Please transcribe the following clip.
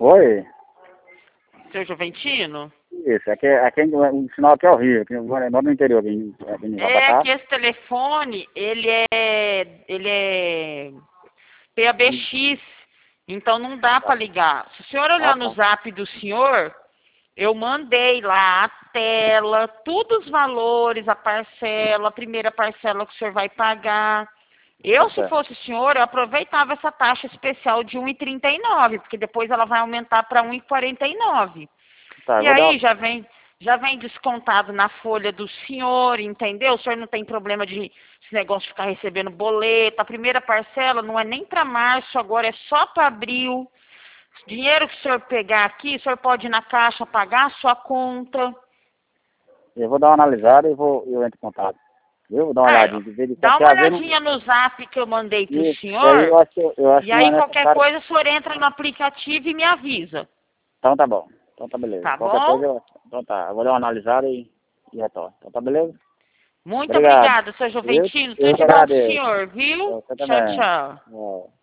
Oi? Seu Juventino? Isso, o sinal aqui é horrível, aqui eu moro no interior, aqui em É Jabotá. que esse telefone, ele é PABX, então não dá para ligar. Se o senhor Ah, olhar no tá. zap do senhor, eu mandei lá a tela, todos os valores, a parcela, a primeira parcela que o senhor vai pagar. Tá Se certo. fosse o senhor, eu aproveitava essa taxa especial de 1,39, porque depois ela vai aumentar para 1,49. Tá, eu E vou dar aí já vem descontado na folha do senhor, entendeu? O senhor não tem problema de esse negócio de ficar recebendo boleto. A primeira parcela não é nem para março, agora é só para abril. O dinheiro que o senhor pegar aqui, o senhor pode ir na caixa pagar a sua conta. eu vou dar uma analisada e eu entro em contato. Eu vou dar uma Ah, olhadinha, de ver dá qualquer uma haver não. olhadinha no zap que eu mandei pro Isso, aí senhor. eu acho E que não é aí qualquer necessário. coisa o senhor entra no aplicativo e me avisa. Então tá bom. Então tá beleza. Tá Qualquer bom? coisa então tá. Eu vou dar uma analisada e retorno. Então tá beleza? Muito Obrigado. obrigada, seu Eu, Juventino. eu Tudo que de bom pro agradeço. senhor, viu? Você Tchau, também. tchau. É.